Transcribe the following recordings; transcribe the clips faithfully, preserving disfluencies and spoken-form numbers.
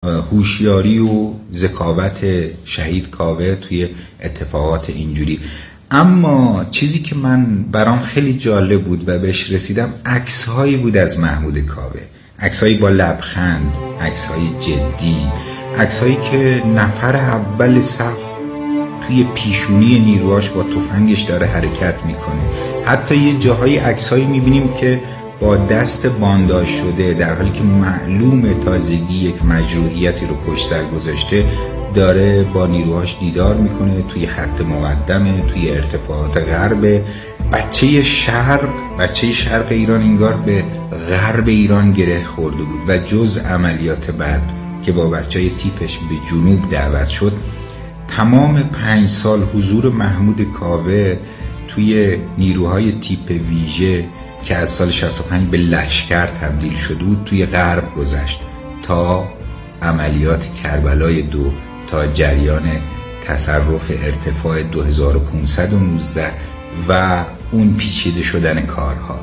هوشیاری و ذکاوت شهید کاوه توی اتفاقات اینجوری. اما چیزی که من برام خیلی جالب بود و بهش رسیدم، عکس‌هایی بود از محمود کاوه، عکس‌هایی با لبخند، عکس‌های جدی، عکس‌هایی که نفر اول صف توی پیشونی نیروهاش با تفنگش داره حرکت میکنه. حتی یه جاهای عکس‌هایی میبینیم که با دست بانداژ شده، در حالی که معلوم تازگی یک مجروحیتی رو پشت سر گذاشته، داره با نیروهاش دیدار میکنه، توی خط مقدمه، توی ارتفاعات غرب. بچه شرق بچه شرق ایران انگار به غرب ایران گره خورده بود و جز عملیات بدر که با بچه تیپش به جنوب دعوت شد، تمام پنج سال حضور محمود کاوه توی نیروهای تیپ ویژه که از سال شصت و پنج به لشکر تبدیل شده بود توی غرب گذشت تا عملیات کربلای دو، تا جریان تصرف ارتفاع دو هزار و پانصد و نوزده و اون پیچیده شدن کارها.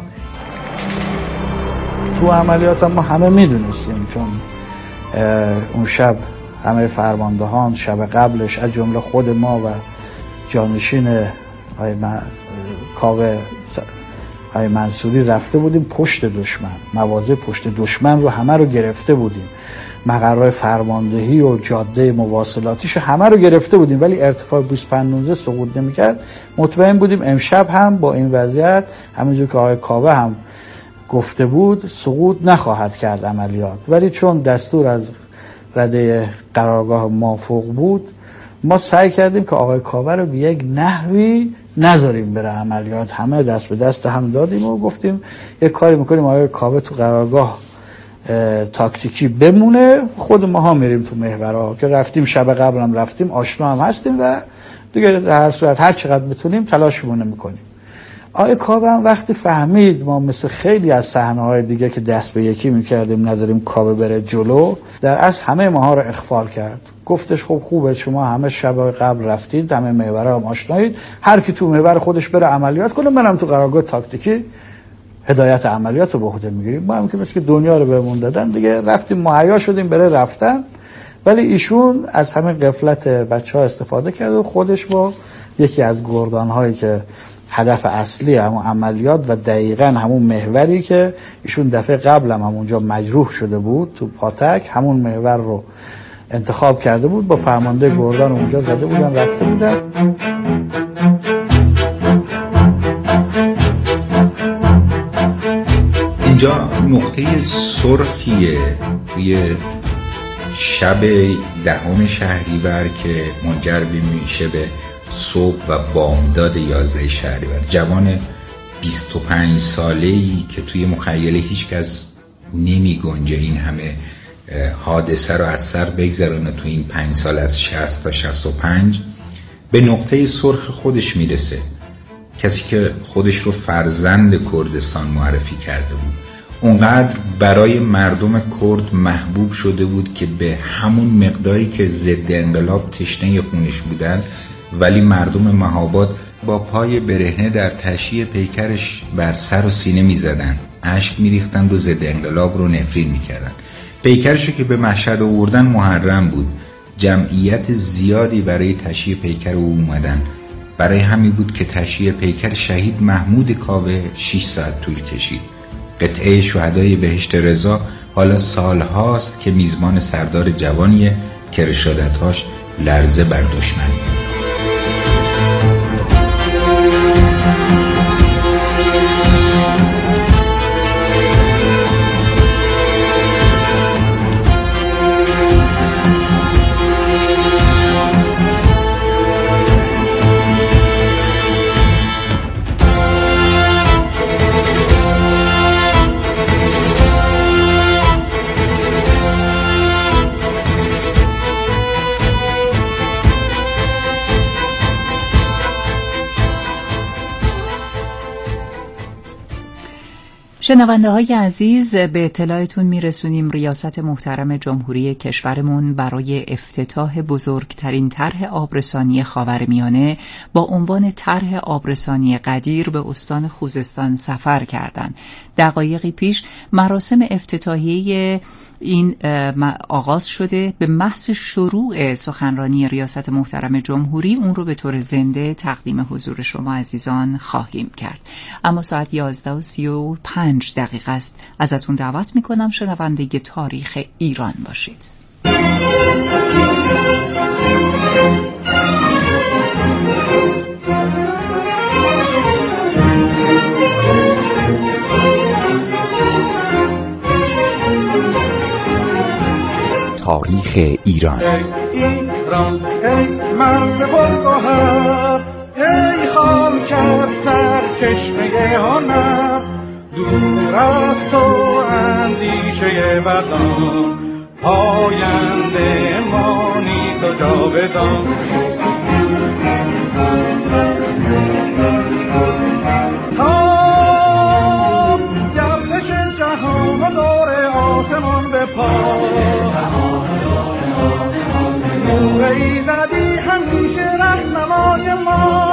تو عملیات ما همه میدونستیم، چون اون شب همه فرماندهان شب قبلش از جمله خود ما و جانشین آقای کاوه آقای منصوری رفته بودیم پشت دشمن، مواضع پشت دشمن رو همه رو گرفته بودیم، مقرهای فرماندهی و جاده مواصلاتیش همه رو گرفته بودیم، ولی ارتفاع بیست و پنج نوزده سقوط نمی‌کرد. مطمئن بودیم امشب هم با این وضعیت، همینجور که آقای کاوه هم گفته بود، سقوط نخواهد کرد عملیات. ولی چون دستور از رده قرارگاه ما فوق بود، ما سعی کردیم که آقای کاوه رو به یک نحوی نذاریم بره عملیات. همه دست به دست هم دادیم و گفتیم یک کاری میکنیم آقای کاوه تو قرارگاه تاکتیکی بمونه، خود ما ها میریم تو محورها که رفتیم، شب قبل هم رفتیم، آشنا هم هستیم و دیگه در هر صورت هر چقدر بتونیم تلاشمون میکنیم. آقای کاوه هم وقتی فهمید ما مثل خیلی از صحنه‌های دیگه که دست به یکی میکردیم نذاریم کاوه بره جلو، در اصل همه ماها رو اخفال کرد. گفتش خب خوبه، شما همه شب قبل رفتید، همه محورها هم آشنایید، هر کی تو محور خودش بره عملیات کنه، منم تو قرارگاه تاکتیکی هدایت عملیات رو به عهده میگیریم. ما هم که مثل که دنیا رو بهمون دادن دیگه، رفتیم مهیا شدیم برای رفتن. ولی ایشون از همین غفلت بچه‌ها استفاده کرد و خودش با یکی از گردان‌هایی که هدف اصلی همون عملیات و دقیقاً همون محوری که ایشون دفعه قبل هم همونجا مجروح شده بود تو پاتک، همون محور رو انتخاب کرده بود، با فرمانده گردان اونجا زده بودن رفته بودن. اینجا نقطه سرخیه توی شب دهم شهریور که منجر میشه به صبح و بامداد یازده شهریور. جوان بیست و پنج ساله‌ای که توی مخیله هیچ کس نمی گنجه این همه حادثه رو از سر بگذرونه تو این پنج سال، از شصت تا شصت و پنج به نقطه سرخ خودش میرسه. کسی که خودش رو فرزند کردستان معرفی کرده بود، اونقدر برای مردم کرد محبوب شده بود که به همون مقداری که ضد انقلاب تشنه خونش بودن، ولی مردم مهاباد با پای برهنه در تشییع پیکرش بر سر و سینه می زدن، اشک می ریختند و ضد انقلاب رو نفرین می کردن. پیکرشو که به مشهد آوردن محرم بود، جمعیت زیادی برای تشییع پیکر او اومدن. برای همین بود که تشییع پیکر شهید محمود کاوه شش ساعت طول کشید. قطعه شهدای بهشت رضا حالا سالهاست که میزبان سردار جوانیه که رشادت‌هاش لرزه بر دشمن. شنونده های عزیز، به اطلاعتون میرسونیم ریاست محترم جمهوری کشورمون برای افتتاح بزرگترین طرح آبرسانی خاورمیانه با عنوان طرح آبرسانی قدیر به استان خوزستان سفر کردند. دقایقی پیش مراسم افتتاحیه این آغاز شده. به محض شروع سخنرانی ریاست محترم جمهوری اون رو به طور زنده تقدیم حضور شما عزیزان خواهیم کرد. اما ساعت یازده و سی و پنج دقیقه است. ازتون دعوت میکنم شنونده تاریخ ایران باشید. تاریخ ایران. ایران ای مرد پرگوهر، ای خاکر سرچشمه هنر، دور از تو اندیشه بدان، پاینده مانی تو جاودان. تا گردش جهان و دور آسمان به پا، نوری زدی همیشه رهنمای ما،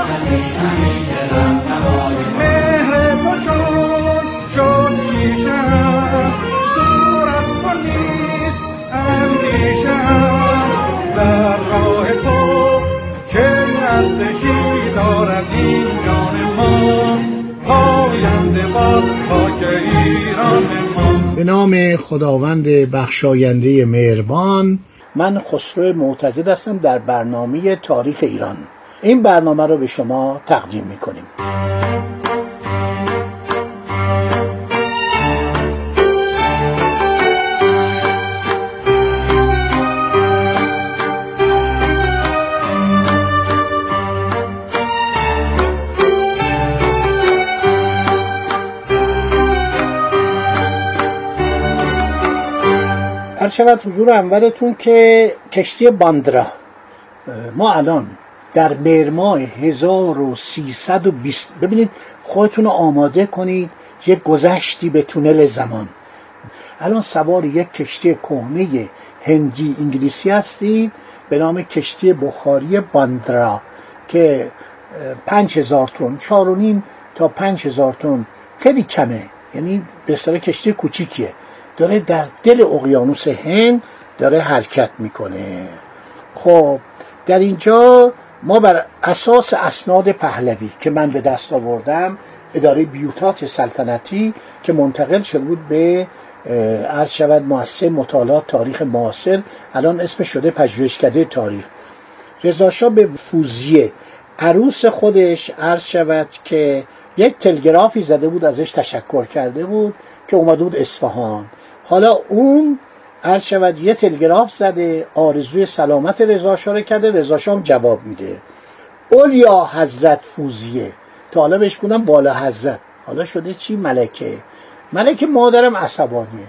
مهر تو شد شد کیشم، دور از تو نیست اندیشم، در راه تو که ارزشی دارد این جان ما، پاینده باد خاک ایران ما. به نام خداوند بخشاینده مهربان. من خسرو معتزد هستم در برنامه تاریخ ایران. این برنامه رو به شما تقدیم میکنیم. عرض شود حضور اولتون که کشتی باندرا، ما الان در مهر ماه هزار و سیصد و بیست، ببینید خودتون رو آماده کنید یک گذشتی به تونل زمان. الان سوار یک کشتی کهنه هندی انگلیسی هستید به نام کشتی بخاری باندرا که پنج هزار تن، چار و نیم تا پنج هزار تن، خیلی کمه، یعنی به اصطلاح کشتی کوچیکیه، داره در دل اقیانوس هند داره حرکت میکنه. خب در اینجا ما بر اساس اسناد پهلوی که من به دست آوردم، اداره بیوتات سلطنتی که منتقل شده بود به عرض شود مؤسسه مطالعات تاریخ معاصر، الان اسم شده پژوهشکده تاریخ، رضا شاه به فوزیه عروس خودش عرض شود که یک تلگرافی زده بود، ازش تشکر کرده بود که اومده بود اصفهان. حالا اون عرض شود یه تلگراف زده، آرزوی سلامت رضا شاه رو کرده، رضا شاه هم جواب میده اولیا حضرت فوزیه، تا حالا بهش بودم والا حضرت، حالا شده چی؟ ملکه. ملکه مادرم عصبانیه،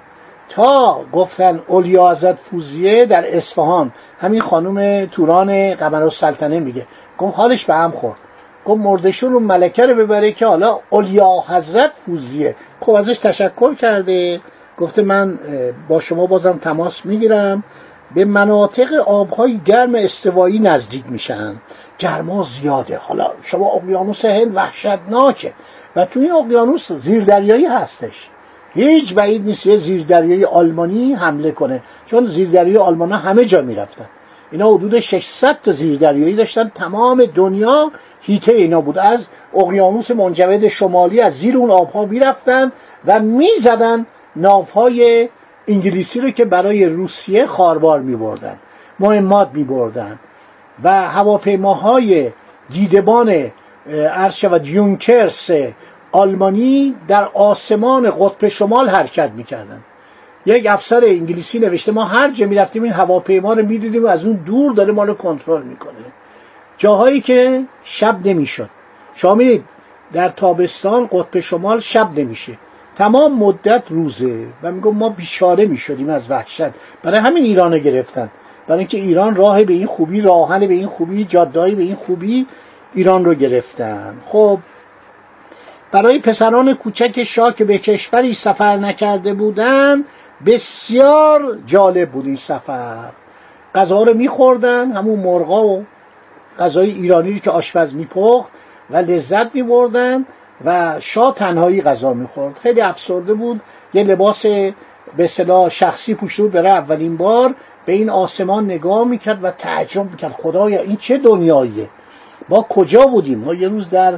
تا گفتن اولیا حضرت فوزیه در اصفهان، همین خانم توران قمرالسلطنه میگه، گفت حالش به هم خورد، گفت مردشور اون ملکه رو ببره که حالا اولیا حضرت فوزیه. خب ازش تشکر کرده، گفته من با شما بازم تماس میگیرم، به مناطق آبهای گرم استوایی نزدیک میشن، گرما زیاده. حالا شما اقیانوس هند وحشتناکه و تو این اقیانوس زیردریایی هستش، هیچ بعید نیست یه زیردریایی آلمانی حمله کنه، چون زیردریایی آلمان‌ها همه جا میرفتن. اینا حدود ششصد تا زیردریایی داشتن، تمام دنیا هیته اینا بود. از اقیانوس منجمد شمالی از زیر اون آبها میرفتن و میزدن ناوهای انگلیسی رو که برای روسیه خاربار میبردن، مهمات میبردن و هواپیماهای دیدبان عرض شود یونکرس آلمانی در آسمان قطب شمال حرکت میکردن. یک افسر انگلیسی نوشته ما هر جا میرفتیم این هواپیما رو میدیدیم و از اون دور داره ما رو کنترل میکنه. جاهایی که شب نمیشد، شما میدید در تابستان قطب شمال شب نمیشه، تمام مدت روزه و میگم ما بیچاره میشدیم از وحشت. برای همین ایران گرفتن، برای اینکه ایران راه به این خوبی، راهن به این خوبی، جاده‌ای به این خوبی ایران رو گرفتن. خب برای پسران کوچک شاه که به کشوری سفر نکرده بودن بسیار جالب بود این سفر. غذا رو میخوردن، همون مرغا و غذای ایرانی رو که آشپز میپخت و لذت میبردن و شاه تنهایی غذا میخورد. خیلی افسرده بود، یه لباس به اصطلاح شخصی پوشیده بود، برای اولین بار به این آسمان نگاه میکرد و تعجب میکرد خدایا این چه دنیاییه، ما کجا بودیم؟ ما یه روز در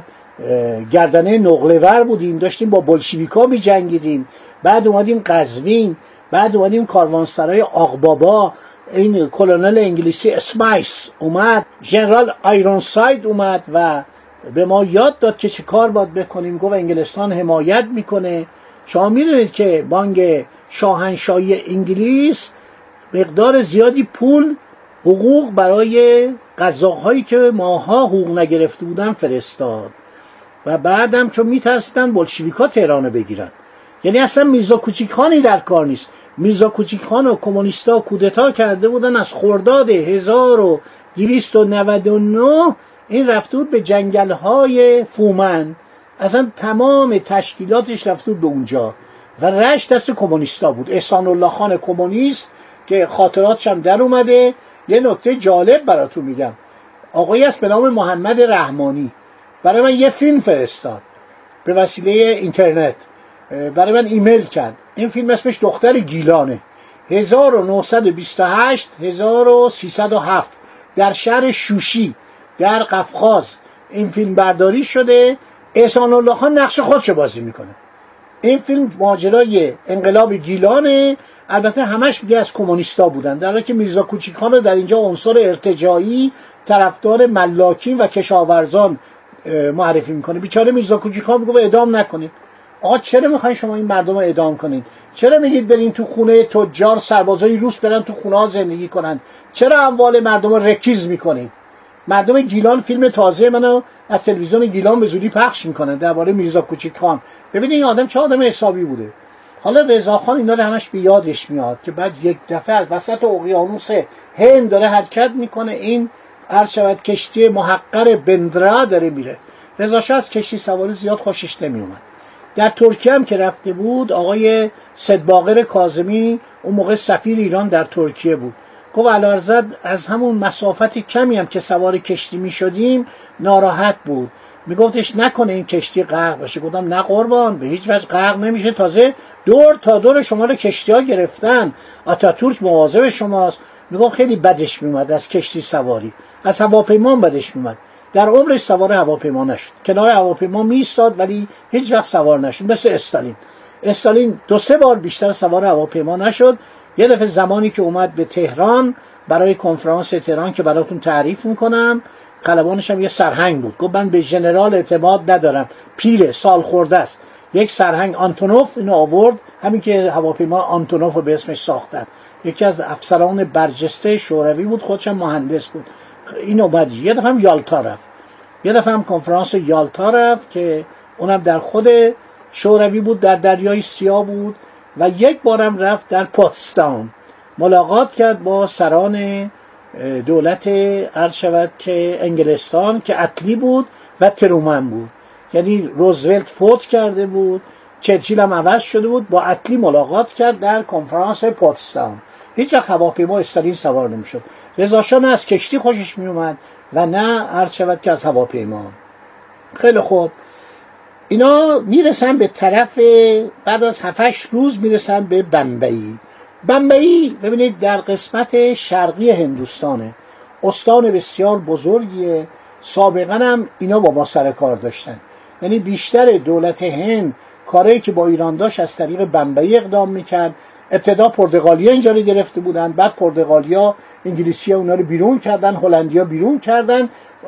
گردنه نقله‌ور بودیم، داشتیم با بولشویکا میجنگیدیم، بعد اومدیم قزوین، بعد اومدیم کاروانسرای آقبابا، این کلونل انگلیسی اسمایس اومد، ژنرال آیرونساید اومد و به ما یاد داد که چه کار باید بکنیم. گفت انگلستان حمایت میکنه. شما میدونید که بانک شاهنشاهی انگلیس مقدار زیادی پول حقوق برای قزاق‌هایی که ماها حقوق نگرفته بودن فرستاد و بعدم چون میترسیدن بولشویکا تهرانو بگیرن. یعنی اصلا میرزا کوچیکخانی در کار نیست. میرزا کوچیکخان و کمونیستا کودتا کرده بودن، از خرداد هزار و دویست و نود و نه این رفته بود به جنگل‌های فومن، اصلا تمام تشکیلاتش رفته بود به اونجا و رشت دست کمونیستا بود. احسان الله خان کمونیست که خاطراتش هم در اومده. یه نکته جالب براتون میگم، آقایی است به نام محمد رحمانی برای من یه فیلم فرستاد به وسیله اینترنت، برای من ایمیل کرد. این فیلم اسمش دختر گیلانه، هزار و نهصد و بیست و هشت تا هزار و سیصد و هفت در شهر شوشی در قفقاز این فیلم برداری شده. احسان الله خان نقش خودشو بازی میکنه. این فیلم ماجرای انقلاب گیلانه، البته همش میگه از کمونیستا بودن، در حالی که میرزا کوچیکخان رو در اینجا عنصر ارتجاعی طرفدار ملاکین و کشاورزان معرفی میکنه. بیچاره میرزا کوچیکخان میگه اعدام نکنید. آقا چرا میخواین شما این مردم رو اعدام کنید؟ چرا میگید برین تو خونه تجار، سربازای روس برن تو خونه ها زندگی کنن؟ چرا اموال مردم رو رکیز میکنید؟ مردم گیلان فیلم تازه منو از تلویزیون گیلان به زودی پخش میکنن درباره میرزا کوچیکخان. ببینید این آدم چه آدم حسابی بوده. حالا رضاخان اینا رو همش به یادش میاد که بعد یک دفعه از وسط اقیانوس هند داره حرکت میکنه، این عرض شود کشتی محقر بندرا داره میره. رضا شاه از کشتی سواری زیاد خوشش نمیومد. در ترکیه هم که رفته بود، آقای صدباقر کاظمی اون موقع سفیر ایران در ترکیه بود، گفت علیرضا از همون مسافت کمی هم که سوار کشتی می شدیم ناراحت بود، می گفتش نکنه این کشتی غرق بشه. گفتم نه قربان، به هیچ وجه غرق نمیشه، تازه دور تا دور شما رو کشتی ها گرفتن، آتاتورک مواظب شماست. می گفت خیلی بدش میومد از کشتی سواری، از هواپیما بدش میومد. در عمرش سوار هواپیما نشد، کنار هواپیما می ایستاد ولی هیچ وقت سوار نشد. مثل استالین استالین دو سه بار بیشتر سوار هواپیما نشد. یه دفعه زمانی که اومد به تهران برای کنفرانس تهران که براتون تعریف میکنم، خلبانش هم یه سرهنگ بود، گفت من به ژنرال اعتماد ندارم، پیره، سال خورده است. یک سرهنگ آنتونوف اینو آورد، همین که هواپیما آنتونوف رو به اسمش ساختن، یکی از افسران برجسته شوروی بود، خودش هم مهندس بود. این اومد یه دفعه هم یالتا رفت، یه دفعه هم کنفرانس یالتا رفت که اونم در خود شوروی بود، در دریای سیاه بود. و یک بارم رفت در پوتسدام ملاقات کرد با سران دولت عرض شود که انگلستان که اتلی بود و ترومن بود. یعنی روزولت فوت کرده بود، چرچیل هم عوض شده بود، با اتلی ملاقات کرد در کنفرانس پوتسدام. هیچ وقت هواپیما استالین سوار نمیشد. رضا شاه نه از کشتی خوشش میومد و نه عرض شود که از هواپیما. خیلی خوب، اینا میرسن به طرف، بعد از هفتش روز میرسن به بمبئی. بمبئی ببینید در قسمت شرقی هندوستانه، استان بسیار بزرگیه. سابقا هم اینا با ما سر کار داشتن، یعنی بیشتر دولت هند کاری که با ایران داشت از طریق بمبئی اقدام میکرد. ابتدا پرتغالیا اینجا رو گرفته بودن، بعد پرتغالیا انگلیسی‌ها اونا رو بیرون کردن، هلندیا بیرون کردن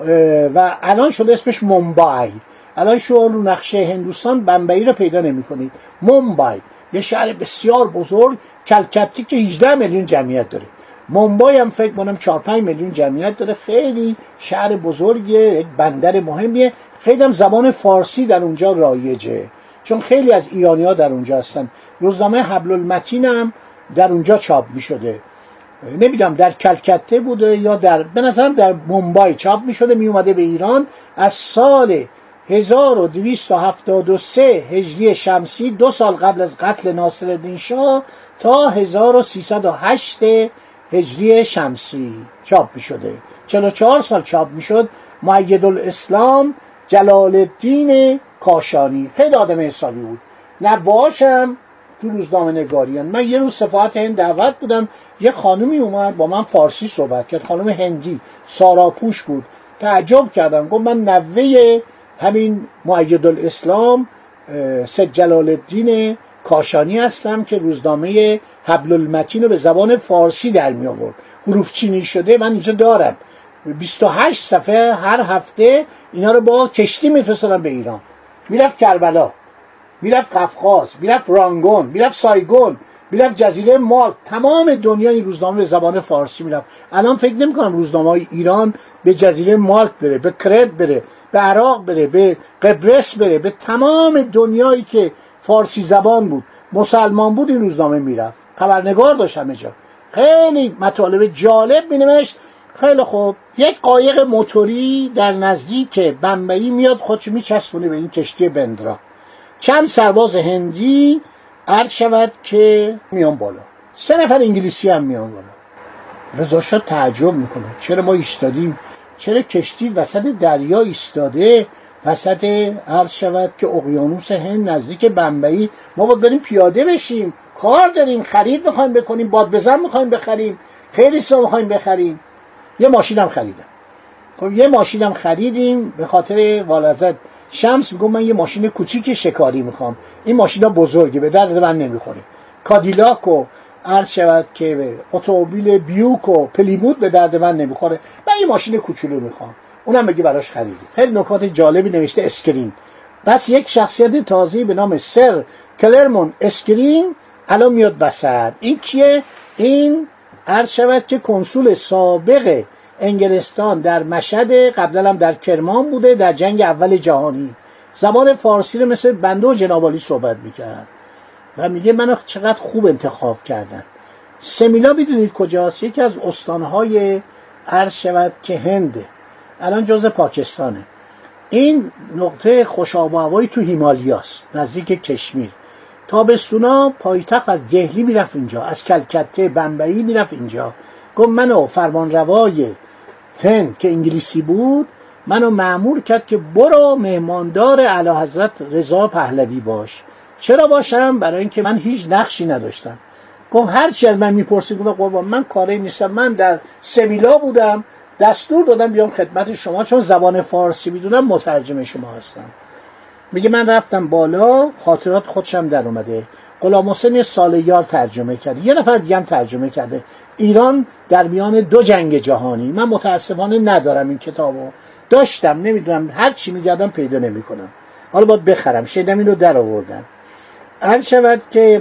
و الان شده اسمش مومبای. الان شما رو نقشه هندوستان بمبئی رو پیدا نمی‌کنید. مومبای یه شهر بسیار بزرگ، کلکتی که هجده میلیون جمعیت داره. مومبای هم فکر کنم چهار پنج میلیون جمعیت داره، خیلی شهر بزرگیه، یک بندر مهمیه. خیلی هم زبان فارسی در اونجا رایجه، چون خیلی از ایرانی‌ها در اونجا هستن. روزنامه حبل المتین هم در اونجا چاپ می‌شده. نمیدونم در کلکته بوده یا در، به نظر در مومبای چاپ می‌شده، میومده به ایران از سال هزار و دویست و هفتاد و سه هجری شمسی، دو سال قبل از قتل ناصرالدین شاه، تا هزار و سیصد و هشت هجری شمسی چاپ می شده. چهل و چهار سال چاپ می شد. مؤیدالاسلام جلال الدین کاشانی، خیلی آدم حسابی بود. نواشم تو روزنامه نگاریان. من یه روز سفارت هند دعوت بودم، یه خانومی اومد با من فارسی صحبت کرد، خانم هندی، ساراپوش بود. تعجب کردم، گفت من نوه همین مؤیدالاسلام سید جلال الدین کاشانی هستم که روزنامه حبل المتین رو به زبان فارسی در می آورد، حروف چینی شده من اینجا دارم، بیست و هشت صفحه هر هفته اینا رو با کشتی میفرستادم به ایران، میرفت کربلا، میرفت قفقاز، میرفت رانگون، میرفت سایگون، میرفت جزیره مالت، تمام دنیا این روزنامه به زبان فارسی میرفت. الان فکر نمی کنم روزنامه های ایران به جزیره مالت بره، به کرت بره، به عراق بره، به قبرس بره، به تمام دنیایی که فارسی زبان بود، مسلمان بود، این روزنامه میرفت. خبرنگار داشت همه جا، خیلی مطالب جالب مینوشت. خیلی خوب، یک قایق موتوری در نزدیک بمبئی میاد، خودشو میچسبونه به این کشتی بندرا. چند سرباز هندی عرض شود که میان بالا، سه نفر انگلیسی هم میان بالا. رضا شاه تعجب میکنه، چرا ما ایستادیم، چرا کشتی وسط دریا ایستاده، وسط عرض شود که اقیانوس هند نزدیک بمبئی، ما باید بریم پیاده بشیم، کار داریم، خرید میخوایم بکنیم، باد بزن میخوایم بخریم، خیلی سا میخوایم بخریم. یه ماشینم خریدم. خب یه ماشینم خریدیم به خاطر والدت شمس، میگم من یه ماشین کوچیک شکاری میخوام، این ماشینا بزرگه به درد من نمیخوره. کادیلاک و عرض شود که اتومبیل بیوک و پلیموت به درد من نمیخوره، من یه ماشین کوچولو میخوام. اونم بگی براش خریدیم. خیلی نکات جالبی نوشته اسکرین. بس یک شخصیت تازه‌ای به نام سر کلرمون اسکرین الان میاد وسط. این کیه؟ این عرض شود که کنسول سابق انگلستان در مشهد، قبلا هم در کرمان بوده، در جنگ اول جهانی زبان فارسی رو مثل بنده و جنابالی صحبت میکرد و میگه منو چقدر خوب انتخاب کردن. سمیلا بدونید کجاست؟ یکی از استانهای عرض شود که هنده، الان جزء پاکستانه. این نقطه خوش آب و هوایی تو هیمالیاست، نزدیک کشمیر. تابستونا پایتخت از دهلی میرفت اینجا، از کلکته بمبئی میرفت اینجا. گفت منو فرمانروای هند که انگلیسی بود منو مأمور کرد که برو مهماندار اعلیحضرت رضا پهلوی باش. چرا باشم؟ برای اینکه من هیچ نقشی نداشتم. گفت هر چی از من میپرسید گفتم قربان من کاری نیستم، من در سمیلا بودم، دستور دادم بیام خدمت شما، چون زبان فارسی میدونم مترجم شما هستم. میگه من رفتم بالا، خاطرات خودشم در اومده. غلام حسین سالیار ترجمه کرده، یه نفر دیگه هم ترجمه کرده. ایران در میان دو جنگ جهانی. من متاسفانه ندارم این کتابو، داشتم نمیدونم، هر چی میگردم پیدا نمیکنم. حالا باید بخرم. شیدم اینو در آوردن. عرض شود که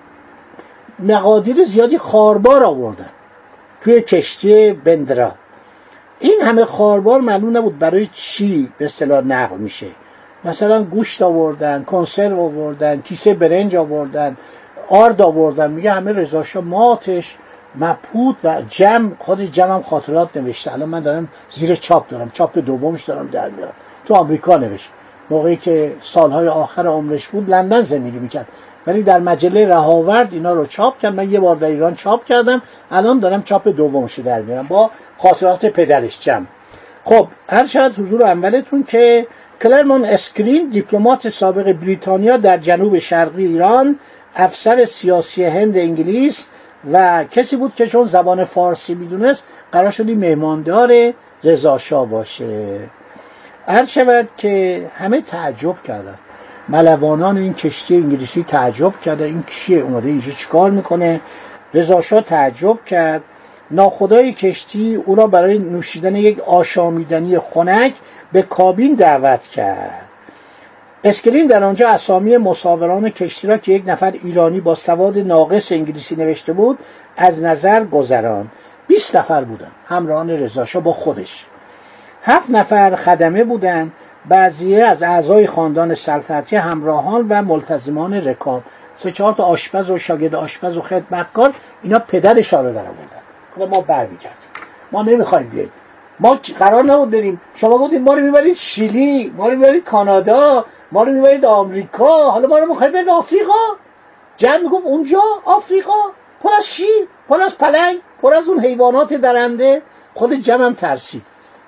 مقادیر زیادی خاربار آوردن توی کشتی بندرا. این همه خاربار معلوم نبود برای چی به اصطلاح نقل میشه. مثلا گوشت آوردن، کنسرو آوردن، کیسه برنج آوردن، آرد آوردن. میگه همه رضا شاه ماتش مبهوت و جمع، خود جمع هم خاطرات نوشته. الان من دارم زیر چاپ دارم، چاپ دومش دارم در میارم. تو آمریکا نوشت، موقعی که سالهای آخر عمرش بود لندن زندگی میکرد، ولی در مجله رهاورد اینا رو چاپ کرد. من یه بار در ایران چاپ کردم، الان دارم چاپ دومش در میارم با خاطرات پدرش جمع. خب هر شاید حضور اولتون که کلرمون اسکرین دیپلمات سابق بریتانیا در جنوب شرقی ایران، افسر سیاسی هند انگلیس و کسی بود که چون زبان فارسی میدونست قرار شدی مهماندار رضا شاه باشه. عرض شود که همه تعجب کردن، ملوانان این کشتی انگلیسی تعجب کردن این کیه، اومده اینجا چیکار میکنه. رضا شاه تعجب کرد. ناخدای کشتی او را برای نوشیدن یک آشامیدنی خنک به کابین دعوت کرد. اسکرین در آنجا اسامی مسافران کشتی را که یک نفر ایرانی با سواد ناقص انگلیسی نوشته بود از نظر گذران. بیست نفر بودن همراهان رضا شاه با خودش. هفت نفر خدمه بودند، بعضیه از اعضای خاندان سلطنتی، همراهان و ملتزمان رکاب. سه چهار تا آشپز و شاگرد آشپز و خدمتکار، اینا پدر شاه رو در آوردن. ما برمیگردیم، ما نمیخوایم بیاییم، ما قرار نبود بریم. شما گفتید ما رو میبرید شیلی، ما رو میبرید کانادا، ما رو میبرید آمریکا، حالا ما رو میخواید برید آفریقا. جمع میگفت اونجا آفریقا پر از شیر، پر از پلنگ، پر از اون حیوانات درنده. خود جمع هم ترسید.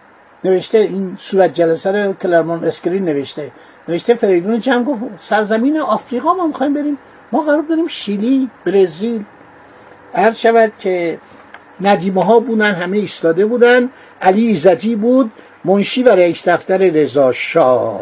نوشته این صورت جلسه رو کلرمون اسکرین نوشته نوشته فریدون جمع گفت سرزمین آفریقا ما میخوایم بریم، ما قرار بریم شیلی، برزیل. عرض شود که ندیمه ها بودن، همه ایستاده بودن. علی ایزدی بود منشی و رئیس دفتر رضا شاه.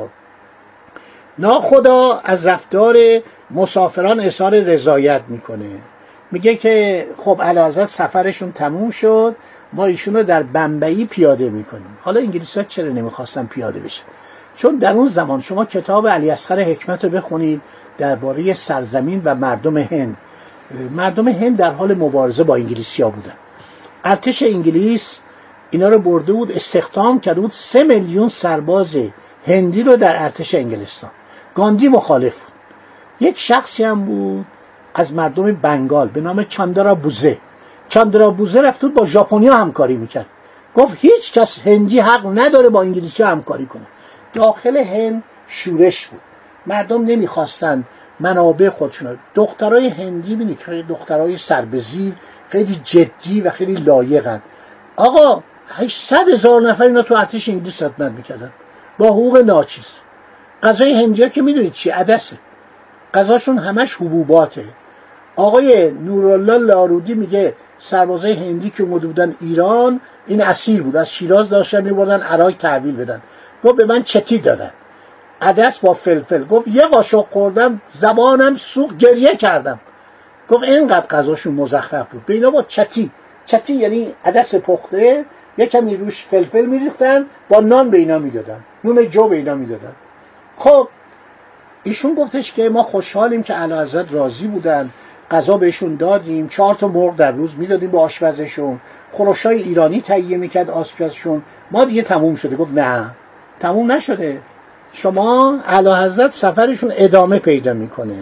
ناخدا از رفتار مسافران اظهار رضایت میکنه، میگه که خب اعلیحضرت سفرشون تموم شد، ما ایشون رو در بمبئی پیاده میکنیم. حالا انگلیسی‌ها چرا نمیخواستن پیاده بشن؟ چون در اون زمان شما کتاب علی اصغر حکمت رو بخونید درباره سرزمین و مردم هند. مردم هند در حال مبارزه با انگلیسی‌ها بودن. ارتش انگلیس اینا رو برده بود، استخدام کرده بود سه میلیون سرباز هندی رو در ارتش انگلستان. گاندی مخالف بود. یک شخصی هم بود از مردم بنگال به نام چاندرا بوزه. چاندرا بوزه رفت بود با ژاپنیا همکاری میکرد. گفت هیچ کس هندی حق نداره با انگلیسی همکاری کنه. داخل هند شورش بود. مردم نمیخواستن منابع خودشون. دخترای هندی بینید که دخترای سربزیر خیلی جدی و خیلی لایقن. آقا هشتصد هزار نفر اینا تو ارتش انگلیس خدمت میکردن با حقوق ناچیز. غذای هندی‌ها که میدونید چی؟ عدسه. غذاشون همش حبوباته. آقای نورالله لارودی میگه سربازای هندی که اومده بودن ایران، این اسیر بود، از شیراز داشتن میبردن عراق تحویل بدن. گفت به من چتی دادن، عدس با فلفل. گفت یه قاشق خوردم زبانم سوخت، گریه کردم. گفت اینقدر غذاشون مزخرف بود. به اینا با چتی، چتی یعنی عدس پخته، یه کمی روش فلفل میریختن، با نان به اینا میدادن، نون جو به اینا میدادن. خب ایشون گفتش که ما خوشحالیم که اعلیحضرت راضی بودن، غذا بهشون دادیم، چهار تا مرغ در روز میدادیم به آشپزشون، خورشای ایرانی تهیه میکرد آشپزشون. ما دیگه تموم شده. گفت نه تموم نشده، شما اعلیحضرت سفرشون ادامه پیدا میکنه.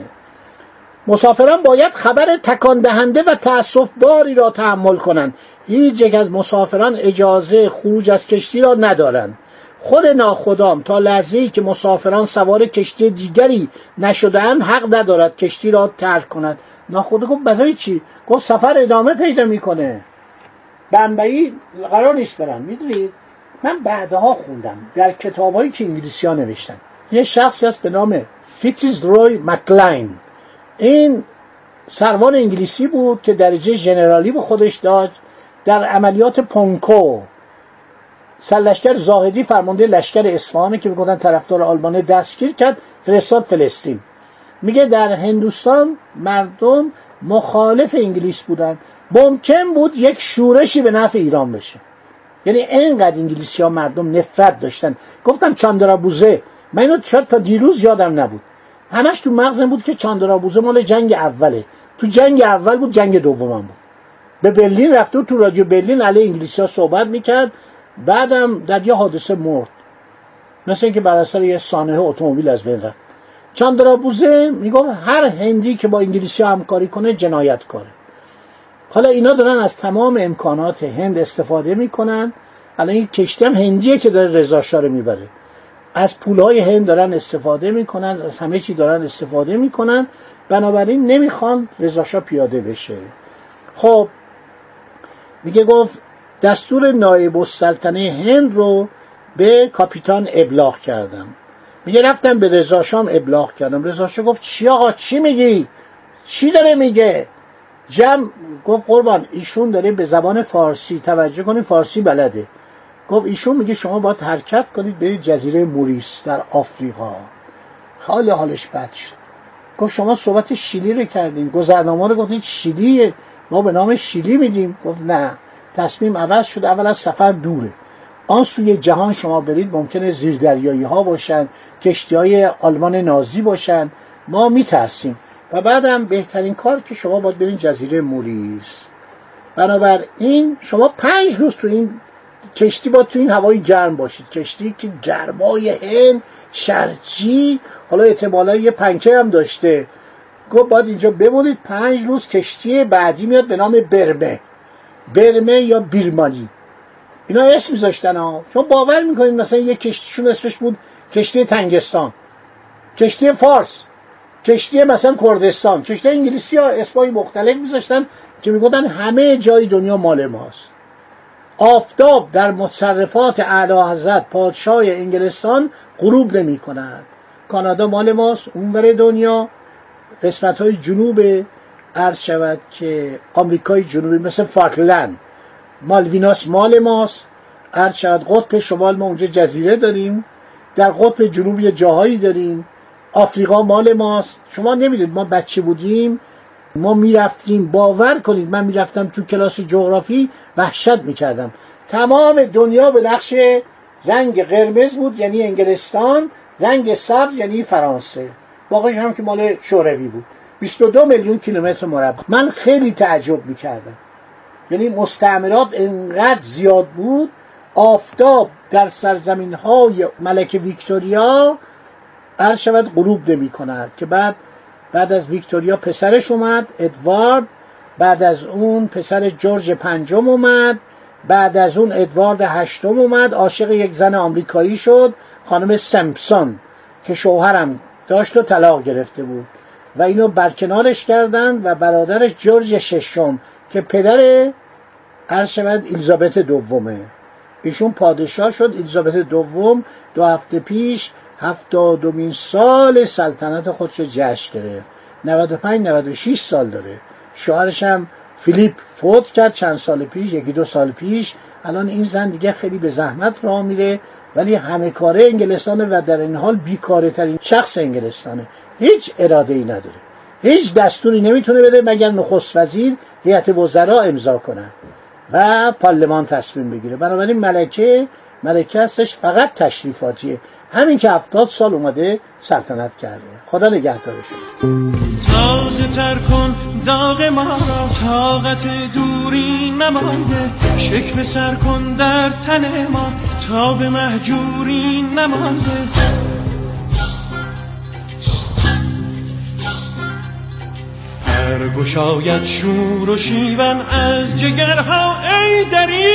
مسافران باید خبر تکان دهنده و تأسف باری را تحمل کنند. هیچ یک از مسافران اجازه خروج از کشتی را ندارند. خود ناخدام تا لحظه‌ای که مسافران سوار کشتی دیگری نشده‌اند حق ندارد کشتی را ترک کند. ناخدا گفت برای چی؟ گفت سفر ادامه پیدا میکنه. بمبئی قرار نیست برم. میدونید من بعدها خوندم در کتابایی که انگلیسی‌ها نوشتن، یه شخصی هست به نام فیتز روی مکلاین. این سروان انگلیسی بود که درجه ژنرالی به خودش داشت. در عملیات پونکو سرلشکر زاهدی فرمانده لشکر اصفهان که میگفتن طرفدار آلمان دستگیر کرد، فرستاد فلسطین. میگه در هندوستان مردم مخالف انگلیس بودن، ممکن بود یک شورشی به نفع ایران بشه. یعنی اینقدر انگلیسی ها مردم نفرت داشتن. گفتم چاندرا بوزه، من اینو شاید تا دیروز یادم نبود، همش تو مغزم بود که چاندرا بوزه مال جنگ اوله. تو جنگ اول بود، جنگ دومم بود. به برلین رفته و تو رادیو برلین علیه انگلیسی ها صحبت میکرد. بعدم در یه حادثه مرد، مثل اینکه بر اثر یه سانحه اتومبیل از بین رفت. چاندرا بوزه میگه هر هندی که با انگلیسی همکاری کنه جنایتکاره. حالا اینا دارن از تمام امکانات هند استفاده میکنن. حالا این کشتی هم هندیه که داره رضا شاه رو میبره، از پولهای هند دارن استفاده میکنن، از همه چی دارن استفاده میکنن. بنابراین نمیخوان رضا شاه پیاده بشه. خب میگه گفت دستور نایب السلطنه هند رو به کاپیتان ابلاغ کردم. میگه رفتم به رضا شاه ابلاغ کردم. رضا شاه گفت چی آقا، چی میگی؟ چی داره میگه؟ جمع گفت قربان ایشون داره به زبان فارسی، توجه کنید فارسی بلده. گفت ایشون میگه شما باید حرکت کنید برید جزیره موریس در آفریقا. حال حالش بد شد. گفت شما صحبت شیلی رو کردین، گذرنامه رو گفتید شیلی، ما به نام شیلی میدیم. گفت نه، تصمیم عوض شد. اول از سفر دوره، آن سوی جهان شما برید ممکنه زیردریایی ها باشن، کشتی های آلمان نازی باشن، ما میترسیم. و بعدم بهترین کار که شما باید برید جزیره موریس. بنابراین شما پنج روز تو این کشتی باید تو این هوای گرم باشید، کشتی که گرمای هند شرجی، حالا احتمالا یه پنکه هم داشته. گفت باید اینجا بمونید پنج روز. کشتی بعدی میاد به نام برمه، برمه یا بیرمانی. اینا اسم میذاشتن ها، چون باور میکنید مثلا یه کشتیشون اسمش بود کشتی تنگستان، کشتی فارس، کشتی مثلا کردستان. کشتی انگلیسی ها اسمای مختلف میذاشتن که میگفتن همه جای دنیا مال ماست. آفتاب در متصرفات اعلی حضرت پادشاه انگلستان غروب نمی کند. کانادا مال ماست، اونور دنیا قسمت های جنوب عرض شود که آمریکای جنوبی مثل فاکلند، مالویناس مال ماست، عرض شود قطب شمال ما اونجا جزیره داریم، در قطب جنوبی جاهایی داریم، آفریقا مال ماست. شما نمیدونید ما بچه بودیم ما میرفتیم، باور کنید من میرفتم تو کلاس جغرافی وحشت میکردم، تمام دنیا به نقش رنگ قرمز بود یعنی انگلستان، رنگ سبز یعنی فرانسه، باقیش هم که مال شوروی بود. بیست و دو میلیون کیلومتر مربع. من خیلی تعجب میکردم، یعنی مستعمرات انقدر زیاد بود. آفتاب در سرزمین های ملکه ویکتوریا عرض شود غروب نمی کند که بعد بعد از ویکتوریا پسرش اومد ادوارد، بعد از اون پسر جورج پنجم اومد، بعد از اون ادوارد هشتم اومد، عاشق یک زن آمریکایی شد خانم سمپسون که شوهرم داشت و طلاق گرفته بود و اینو برکنارش کردن و برادرش جورج ششم که پدر عرض شود الیزابت دومه، ایشون پادشاه شد. الیزابت دوم دو هفته پیش هفتادمین سال سلطنت خودش رو جشن گرفت، نود و پنج نود و شش سال داره. شوهرش هم فیلیپ فوت کرد چند سال پیش، یکی دو سال پیش. الان این زن دیگه خیلی به زحمت راه میره ولی همه کاره انگلستانه و در این حال بیکاره ترین شخص انگلستانه، هیچ اراده ای نداره، هیچ دستوری نمیتونه بده مگر نخست وزیر هیئت وزرا امضا کنه و پارلمان تصمیم بگیره. بنابراین ملکه ملکه هستش فقط تشریفاتیه، همین که هفتاد سال اومده سلطنت کرده. خدا نگهدارشون. تازه تر کن داغ ما را، طاقت دوری نمانده، شکوه سر کن در تن ما تا به مهجوری نمانده. گشاید شور و شیون از جگرها ای دری،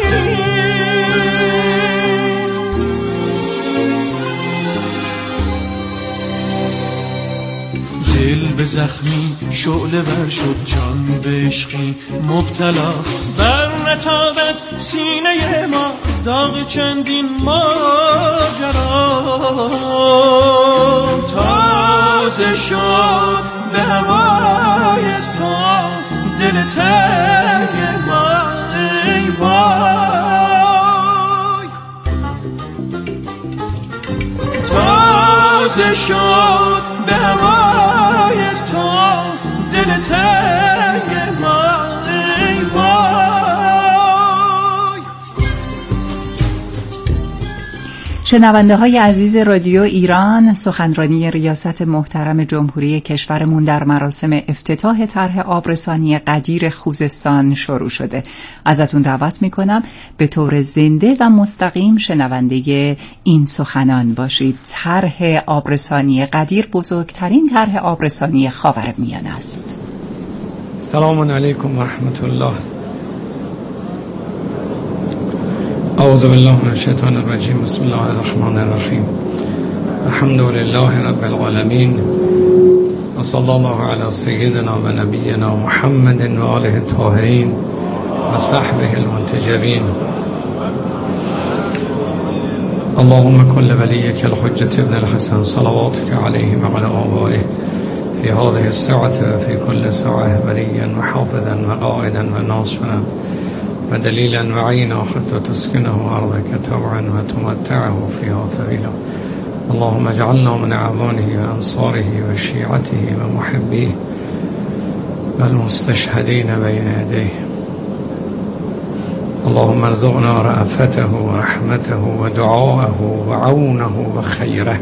دل به زخمی شعله ور شد، جان به عشقی مبتلا، بر نتابد سینه ما داغ چندین ماجرا. تازه شد به هوای تا دل تنگ ما ای وای، تازه شد به هوای تا دل تنگ ما ای وای. شنونده های عزیز رادیو ایران، سخنرانی ریاست محترم جمهوری کشورمون در مراسم افتتاح طرح آبرسانی قدیر خوزستان شروع شده. ازتون دعوت میکنم به طور زنده و مستقیم شنونده این سخنان باشید. طرح آبرسانی قدیر بزرگترین طرح آبرسانی خاورمیانه است. سلام علیکم و رحمت الله. اعوذ بالله من الشیطان الرجیم. بسم الله الرحمن الرحیم. الحمد لله رب العالمین و صلی الله علی سیدنا و نبینا محمد و آله الطاهرین و صحبه المنتجبین. اللهم کن لولیک الحجة ابن الحسن صلواتک علیه و علی آبائه فی هذه الساعة فی کل ساعة ولیا و حافظا و قائدا و ناصرا و دلیلا و عینا حتی تسکنه ارضک طوعا و تمتعه فیها طویلا. اللهم اجعلنا من اعوانه و انصاره و شیعته و محبیه و المستشهدین بین یدیه. اللهم ارزقنا رأفته و رحمته و دعاءه و عونه و خیره.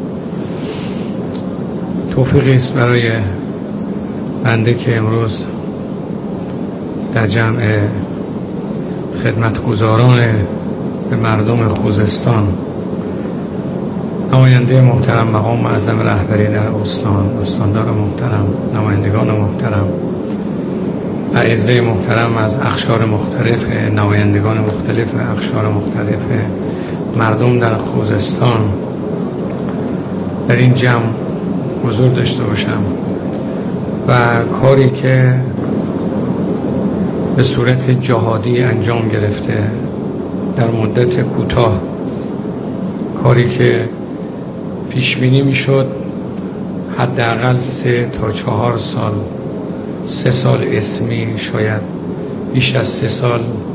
توفیقی است برای بنده که امروز در جمع خدمتگزاران به مردم خوزستان، نماینده محترم مقام معظم رهبری در استان، استاندار محترم، نمایندگان محترم، اعضای محترم از اقشار مختلف، نمایندگان مختلف اقشار مختلف مردم در خوزستان در این جمع حضور داشته باشم و کاری که به صورت جهادی انجام گرفته در مدت کوتاه، کاری که پیش بینی میشد حداقل سه تا چهار سال، سه سال اسمی، شاید بیش از سه سال